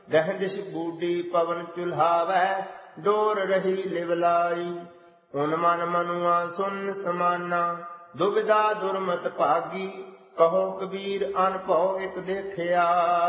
दह दिश बूढ़ी पवन चुल्हावै, डोर रही लिवलाई। उन मन मनुआ सुन समाना, दुविधा दुर्मत भागी। कहो कबीर अनभौ एक देखिया,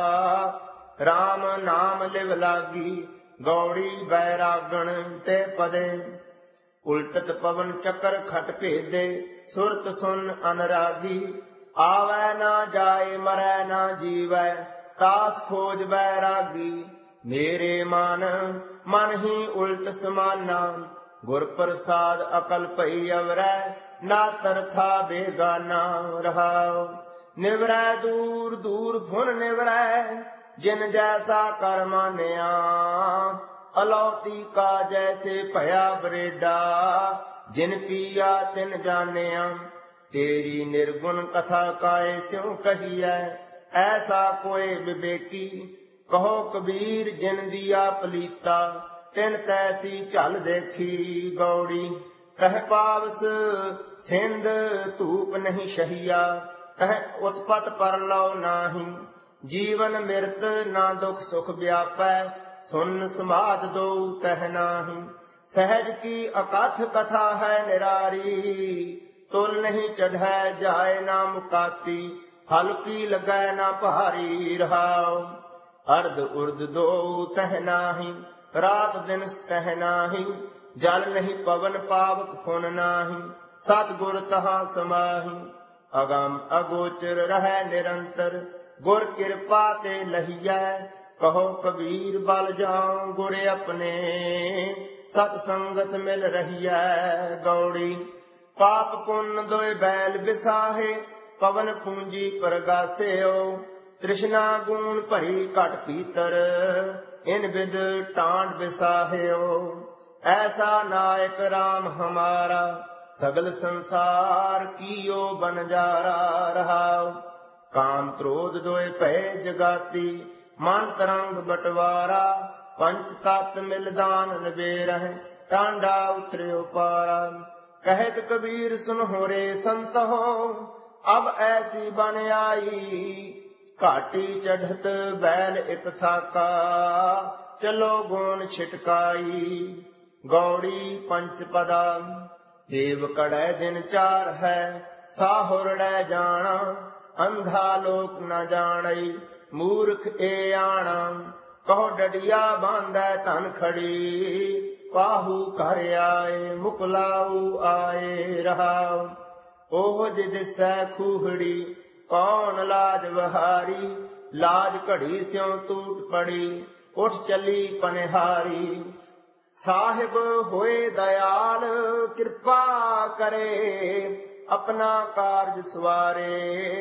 राम नाम लिव लागी। गौड़ी बैरागण ते पदे, उल्टत पवन चक्र खट भेदे। सुरत सुन अनरागी, आवै ना जाए मरै ना जीवै, तास खोज बैरागी। मेरे मन मन ही उल्ट समाना, गुर प्रसाद अकल पई अवरै। ना तरथा बेगाना रहाओ, निवरै दूर दूर फुन निवरै। जिन जैसा कर मानिया, अलौती का जैसे भया बरेडा। जिन पिया तिन जानिया, तेरी निर्गुण कथा काए स्यों कहिए। ऐसा कोई विवेकी, कहो कबीर जिन दिया पलीता। तिन तैसी झल देखी गौड़ी, कह पावस सिंध धूप नहीं शहिया। कह उत्पत पर लो नाही, जीवन मृत ना दुख सुख व्यापै। सुन समाध दो तह नाही, सहज की अकथ कथा है निरारी। तुल नहीं चढ़ै जाए ना मुकाती, हल्की लगै ना भारी रहाओ। अर्ध उर्ध दो तह नाही, रात दिन तह नाही। जल नहीं पवन पावक फुन नाही, सतगुर तहाँ समाही। अगम अगोचर रहै निरंतर, गुर कृपा ते लहियै। कहो कबीर बल जाऊं गुर अपने, सतसंगत मिल रहियै। गौड़ी पाप पुण्य दोय बैल बिसाहे, पवन पूंजी परगासेओ। तृष्णा गुण भरी घट भीतर, इन विद टांड बिसाहेओ। ऐसा नायक राम हमारा, सगल संसार कियो बनजारा रहाओ। काम क्रोध दोय भय जगाती, मन तरंग बटवारा। पंच तत्व मिलदान निबेरह, टांडा उतर्यो पारा। कहत कबीर सुन हो रे संत हो, अब ऐसी बन आई। घाटी चढ़त बैल इत थाका, चलो गोन छिटकाई। गौड़ी पंच पदा, देव कड़ै दिन चार है। साहुरड़ै जाना, अंधा लोक न जानई। मूर्ख ए आना, कहो डडिया बांधै धन खड़ी। पाहू घर आए, मुकलाऊ आए रहाओ। ओज दिसै खूहड़ी, कौन लाज बहारी। लाज घड़ी स्यों टूट पड़ी, उठ चली पनिहारी। साहिब होए दयाल कृपा करे, अपना कारज सवारे।